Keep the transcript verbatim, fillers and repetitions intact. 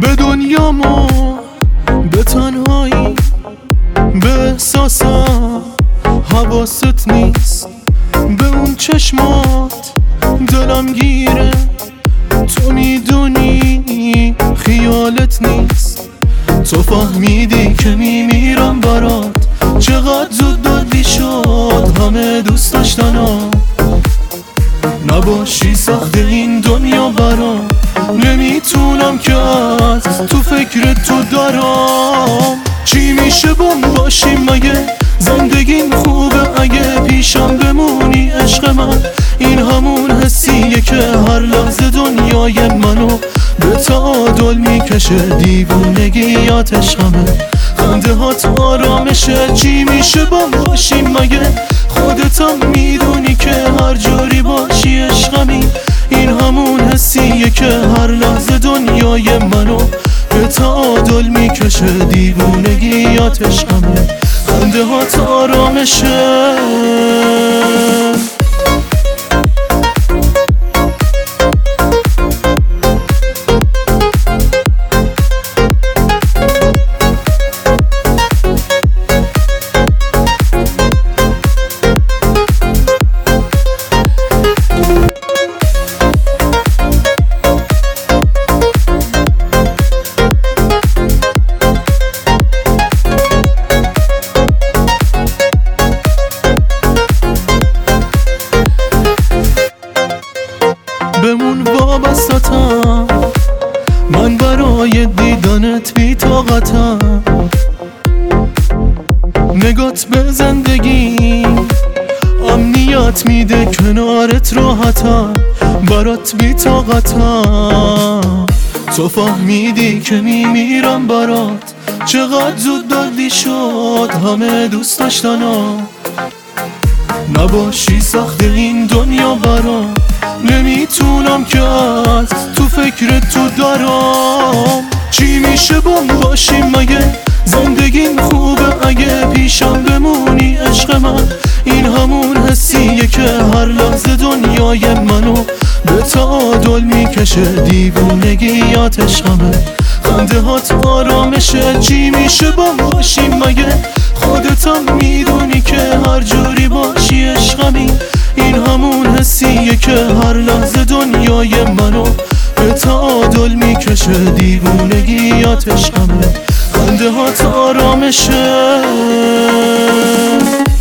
به دنیامو، به تنهایی، به احساسم حواست نیست. به اون چشمات دلم گیره، تو میدونی خیالت نیست. تو فهمیدی که میمیرم برات، چقدر زود دادی شد همه دوست داشتنم. نباشی سخت این دنیا برام، نمیتونم که از تو فکر تو دارم. چی میشه بم باشیم مگه؟ زندگیم خوبه اگه پیشم بمونی عشق من. این همون حسیه که هر لحظه دنیای منو به تعادل میکشه. دیوونگی عشقمه، خنده هات آرامشه. چی میشه بم باشیم مگه؟ خودتم میدونی که هر جوری باشی عشقمی. این همون حسیه که هر لحظه دنیای منو به تعادل میکشه. دیوونگی عشقمه، خنده هات آرامشه. بمون وابستم، من برای دیدنت بی طاقتم. نگات به زندگی امنیت میده، کنارت راحتم، برات بی طاقتم. تو فهمیدی که میمیرم برات، چقدر زود دادی شد همه دوست داشتنم. نباشی سخت این دنیا برام، نمیتونم که از تو فکر تو دارم. چی میشه بم باشیم مگه؟ زندگیم خوبه اگه پیشم بمونی عشق من. این همون حسیه که هر لحظه دنیای منو به تعادل میکشه. دیوونگی عشقمه، خنده هات آرامشه. چی میشه بم باشیم مگه؟ خودتم میدونی که هر جوری باشی عشقمی. این همون حسیه که هر لحظه دنیای منو به تعادل میکشه. دیوونگی عشقمه، خنده هات آرامشه.